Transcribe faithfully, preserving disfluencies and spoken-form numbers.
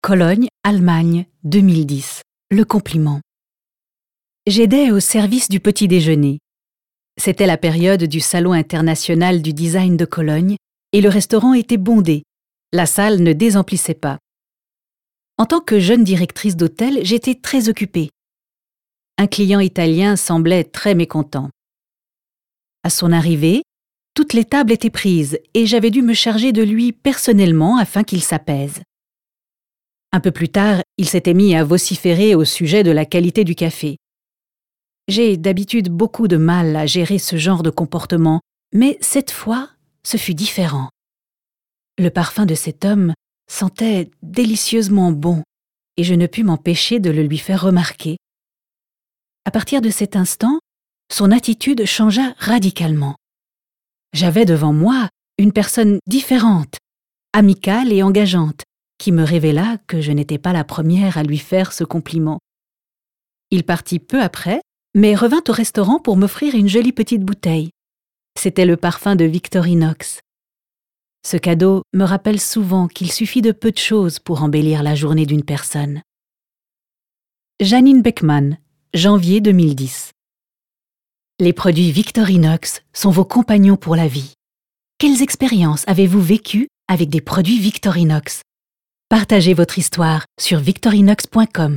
Cologne, Allemagne, deux mille dix. Le compliment. J'aidais au service du petit déjeuner. C'était la période du Salon international du design de Cologne et le restaurant était bondé. La salle ne désemplissait pas. En tant que jeune directrice d'hôtel, j'étais très occupée. Un client italien semblait très mécontent. À son arrivée, toutes les tables étaient prises et j'avais dû me charger de lui personnellement afin qu'il s'apaise. Un peu plus tard, il s'était mis à vociférer au sujet de la qualité du café. J'ai d'habitude beaucoup de mal à gérer ce genre de comportement, mais cette fois, ce fut différent. Le parfum de cet homme sentait délicieusement bon et je ne pus m'empêcher de le lui faire remarquer. À partir de cet instant, son attitude changea radicalement. J'avais devant moi une personne différente, amicale et engageante, qui me révéla que je n'étais pas la première à lui faire ce compliment. Il partit peu après, mais revint au restaurant pour m'offrir une jolie petite bouteille. C'était le parfum de Victorinox. Ce cadeau me rappelle souvent qu'il suffit de peu de choses pour embellir la journée d'une personne. Janine Beckman, janvier deux mille dix. Les produits Victorinox sont vos compagnons pour la vie. Quelles expériences avez-vous vécues avec des produits Victorinox? Partagez votre histoire sur victorinox point com.